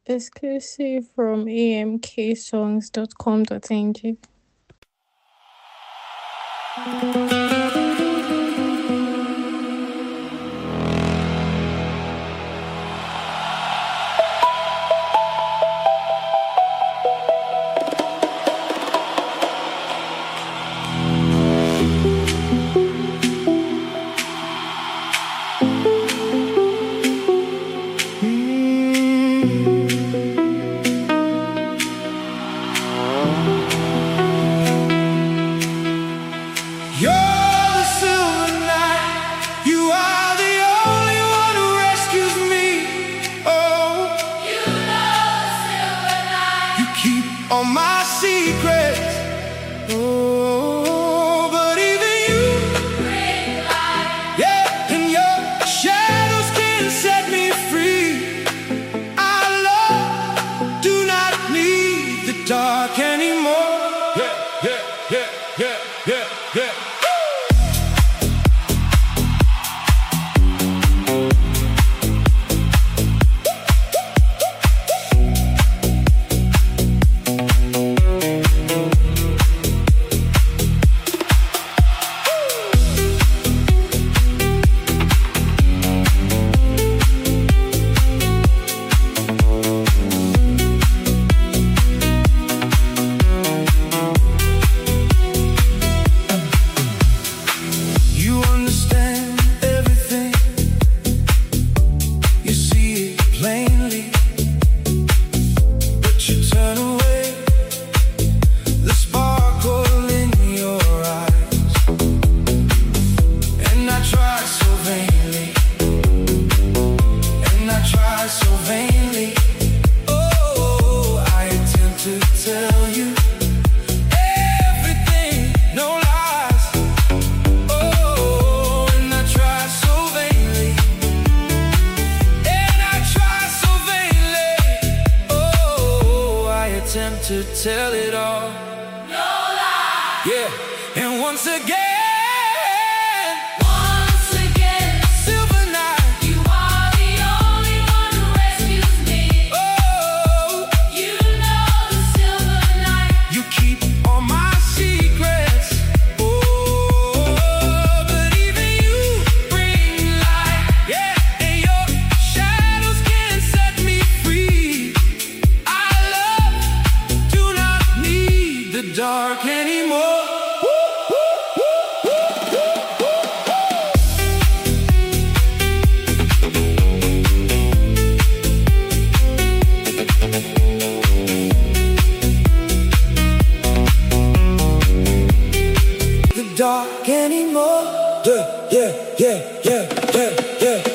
Exclusive from amksongs.com.ng. All my secrets, oh, but even you bring light, yeah, and your shadows can set me free. Our love do not need the dark anymore. Yeah, yeah, yeah, yeah, yeah, yeah. To tell it all, no lie. Yeah, and once again, silver night, you are the only one who rescues me. Oh, you know the silver night, you keep all my secrets. Oh, but even you bring light, yeah, and your shadows can set me free. Dark anymore. The dark anymore. Yeah, yeah, yeah, yeah, yeah, yeah.